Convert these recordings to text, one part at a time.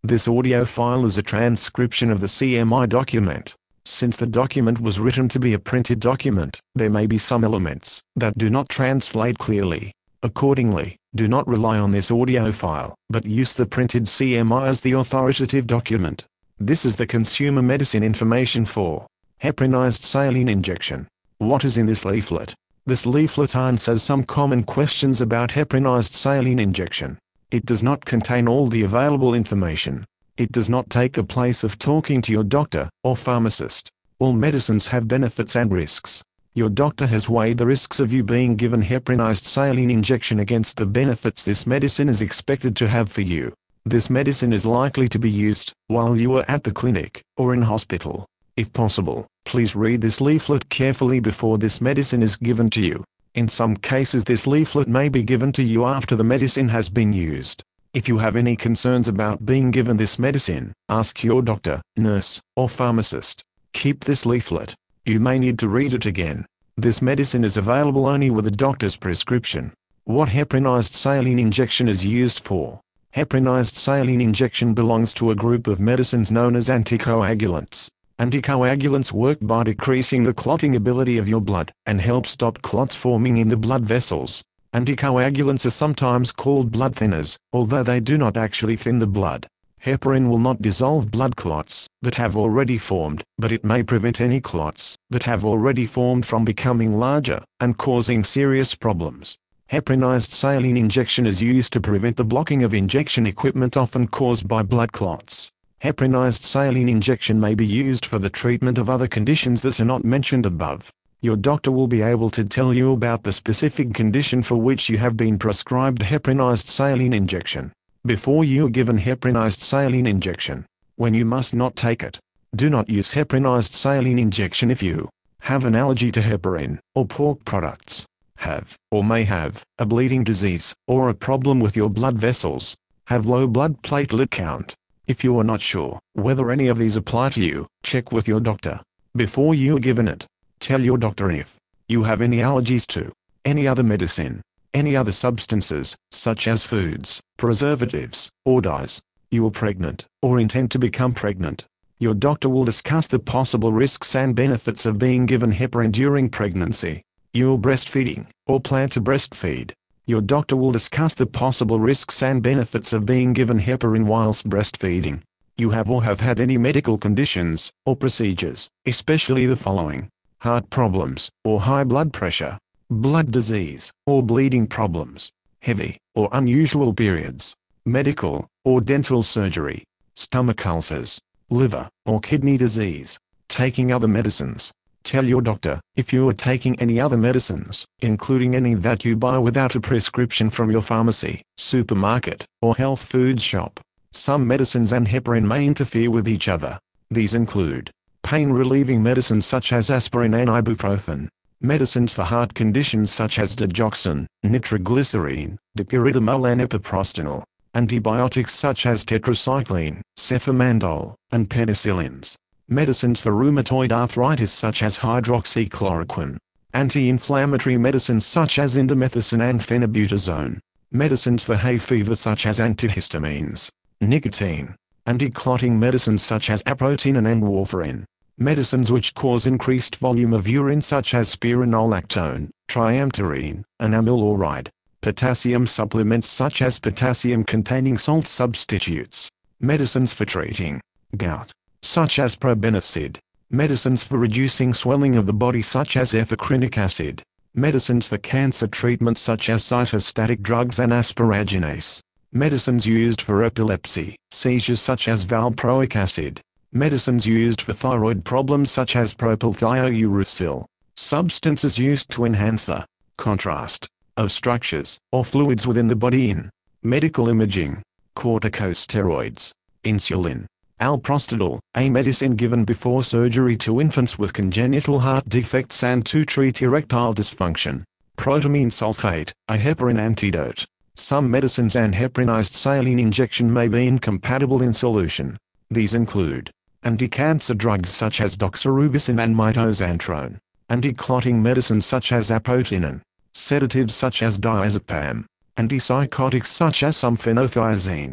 This audio file is a transcription of the CMI document. Since the document was written to be a printed document, there may be some elements that do not translate clearly. Accordingly, do not rely on this audio file, but use the printed CMI as the authoritative document. This is the consumer medicine information for heparinized saline injection. What is in this leaflet? This leaflet answers some common questions about heparinized saline injection. It does not contain all the available information. It does not take the place of talking to your doctor or pharmacist. All medicines have benefits and risks. Your doctor has weighed the risks of you being given heparinized saline injection against the benefits this medicine is expected to have for you. This medicine is likely to be used while you are at the clinic or in hospital. If possible, please read this leaflet carefully before this medicine is given to you. In some cases this leaflet may be given to you after the medicine has been used. If you have any concerns about being given this medicine, ask your doctor, nurse, or pharmacist. Keep this leaflet. You may need to read it again. This medicine is available only with a doctor's prescription. What heparinized saline injection is used for? Heparinized saline injection belongs to a group of medicines known as anticoagulants. Anticoagulants work by decreasing the clotting ability of your blood and help stop clots forming in the blood vessels. Anticoagulants are sometimes called blood thinners, although they do not actually thin the blood. Heparin will not dissolve blood clots that have already formed, but it may prevent any clots that have already formed from becoming larger and causing serious problems. Heparinized saline injection is used to prevent the blocking of injection equipment often caused by blood clots. Heparinized saline injection may be used for the treatment of other conditions that are not mentioned above. Your doctor will be able to tell you about the specific condition for which you have been prescribed heparinized saline injection before you are given heparinized saline injection. When you must not take it. Do not use heparinized saline injection if you have an allergy to heparin or pork products, have or may have a bleeding disease or a problem with your blood vessels, have low blood platelet count. If you are not sure whether any of these apply to you, check with your doctor before you are given it. Tell your doctor if you have any allergies to any other medicine, any other substances, such as foods, preservatives, or dyes. You are pregnant or intend to become pregnant. Your doctor will discuss the possible risks and benefits of being given heparin during pregnancy. You are breastfeeding or plan to breastfeed. Your doctor will discuss the possible risks and benefits of being given heparin whilst breastfeeding. You have or have had any medical conditions or procedures, especially the following: heart problems or high blood pressure, blood disease or bleeding problems, heavy or unusual periods, medical or dental surgery, stomach ulcers, liver or kidney disease, taking other medicines. Tell your doctor if you are taking any other medicines, including any that you buy without a prescription from your pharmacy, supermarket, or health food shop. Some medicines and heparin may interfere with each other. These include pain-relieving medicines such as aspirin and ibuprofen, medicines for heart conditions such as digoxin, nitroglycerine, dipyridamole and epoprostenol, antibiotics such as tetracycline, cefamandole, and penicillins, medicines for rheumatoid arthritis such as hydroxychloroquine, anti-inflammatory medicines such as indomethacin and phenobutazone, medicines for hay fever such as antihistamines, nicotine, anti-clotting medicines such as aprotinin and warfarin, medicines which cause increased volume of urine such as spironolactone, triamterene, and amyl oride, potassium supplements such as potassium-containing salt substitutes, medicines for treating gout, such as probenecid, medicines for reducing swelling of the body such as ethacrinic acid, medicines for cancer treatment such as cytostatic drugs and asparaginase, medicines used for epilepsy, seizures such as valproic acid, medicines used for thyroid problems such as propylthiouracil, substances used to enhance the contrast of structures or fluids within the body in medical imaging, corticosteroids, insulin, alprostadil, a medicine given before surgery to infants with congenital heart defects and to treat erectile dysfunction, protamine sulfate, a heparin antidote. Some medicines and heparinized saline injection may be incompatible in solution. These include anti-cancer drugs such as doxorubicin and mitoxantrone, anti-clotting medicines such as aprotinin, sedatives such as diazepam, antipsychotics such as some phenothiazines,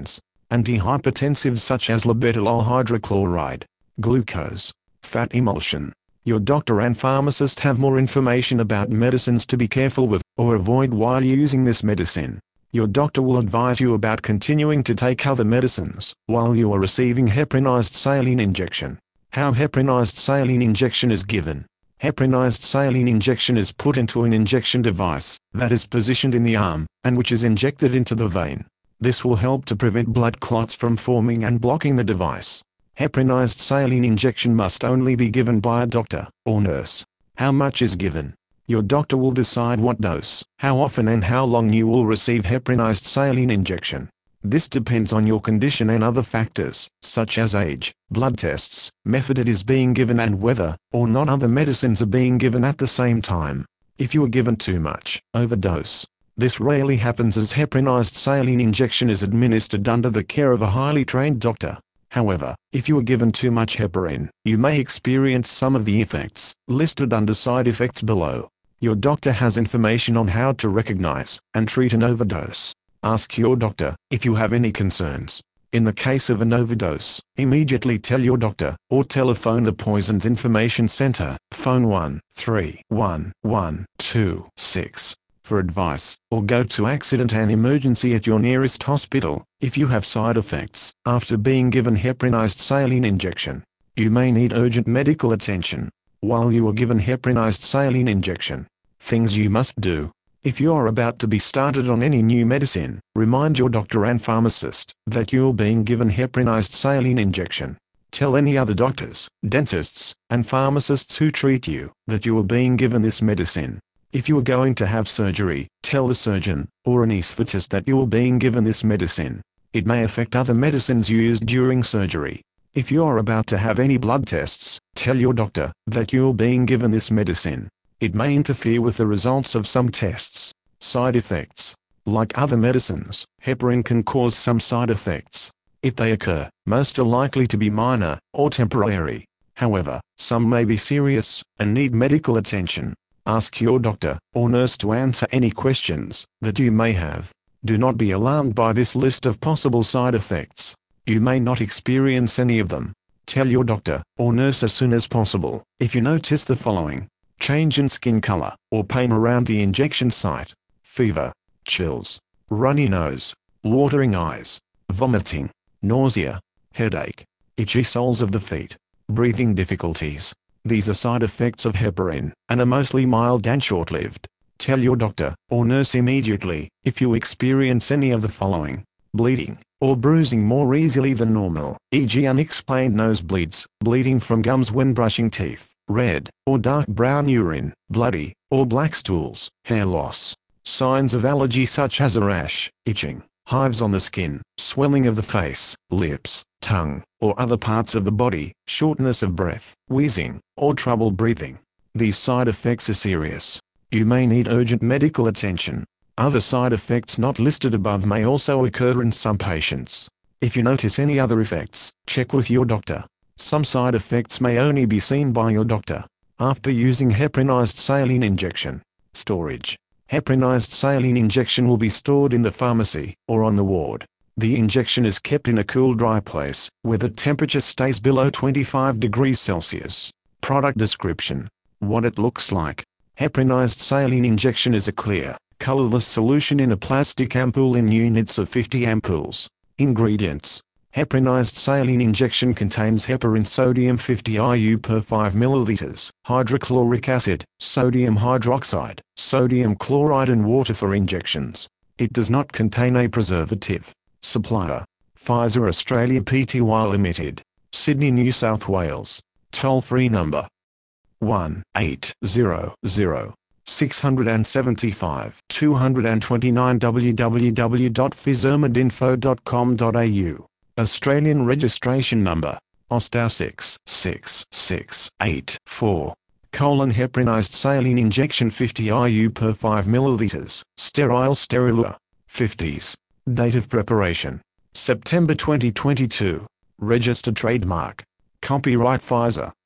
antihypertensives such as labetalol hydrochloride, glucose, fat emulsion. Your doctor and pharmacist have more information about medicines to be careful with or avoid while using this medicine. Your doctor will advise you about continuing to take other medicines while you are receiving heparinized saline injection. How heparinized saline injection is given. Heparinized saline injection is put into an injection device that is positioned in the arm and which is injected into the vein. This will help to prevent blood clots from forming and blocking the device. Heparinized saline injection must only be given by a doctor or nurse. How much is given? Your doctor will decide what dose, how often and how long you will receive heparinized saline injection. This depends on your condition and other factors, such as age, blood tests, method it is being given and whether or not other medicines are being given at the same time. If you are given too much, overdose. This rarely happens as heparinized saline injection is administered under the care of a highly trained doctor. However, if you are given too much heparin, you may experience some of the effects listed under side effects below. Your doctor has information on how to recognize and treat an overdose. Ask your doctor if you have any concerns. In the case of an overdose, immediately tell your doctor or telephone the Poisons Information Center, phone 1-311-126, for advice, or go to accident and emergency at your nearest hospital. If you have side effects after being given heparinized saline injection, you may need urgent medical attention. While you are given heparinized saline injection, things you must do. If you are about to be started on any new medicine, remind your doctor and pharmacist that you are being given heparinized saline injection. Tell any other doctors, dentists, and pharmacists who treat you that you are being given this medicine. If you are going to have surgery, tell the surgeon or anesthetist that you are being given this medicine. It may affect other medicines used during surgery. If you are about to have any blood tests, tell your doctor that you are being given this medicine. It may interfere with the results of some tests. Side effects. Like other medicines, heparin can cause some side effects. If they occur, most are likely to be minor or temporary. However, some may be serious and need medical attention. Ask your doctor or nurse to answer any questions that you may have. Do not be alarmed by this list of possible side effects. You may not experience any of them. Tell your doctor or nurse as soon as possible if you notice the following: change in skin color or pain around the injection site, fever, chills, runny nose, watering eyes, vomiting, nausea, headache, itchy soles of the feet, breathing difficulties. These are side effects of heparin and are mostly mild and short-lived. Tell your doctor or nurse immediately if you experience any of the following: bleeding or bruising more easily than normal, e.g. unexplained nosebleeds, bleeding from gums when brushing teeth, red or dark brown urine, bloody or black stools, hair loss. Signs of allergy such as a rash, itching, hives on the skin, swelling of the face, lips, tongue, or other parts of the body, shortness of breath, wheezing, or trouble breathing. These side effects are serious. You may need urgent medical attention. Other side effects not listed above may also occur in some patients. If you notice any other effects, check with your doctor. Some side effects may only be seen by your doctor after using heparinized saline injection. Storage. Heparinized saline injection will be stored in the pharmacy or on the ward. The injection is kept in a cool, dry place where the temperature stays below 25 degrees Celsius. Product description. What it looks like. Heparinized saline injection is a clear, colorless solution in a plastic ampoule in units of 50 ampoules. Ingredients. Heparinized saline injection contains heparin sodium 50 IU per 5 ml, hydrochloric acid, sodium hydroxide, sodium chloride and water for injections. It does not contain a preservative. Supplier: Pfizer Australia Pty Limited, Sydney, New South Wales. Toll-free number 1-800-675-229 www.physermedinfo.com.au. Australian registration number AUSTAR 666884: heparinized saline injection 50 IU per 5 ml, sterile Sterilua. 50s. Date of preparation: September 2022. Registered trademark. Copyright Pfizer.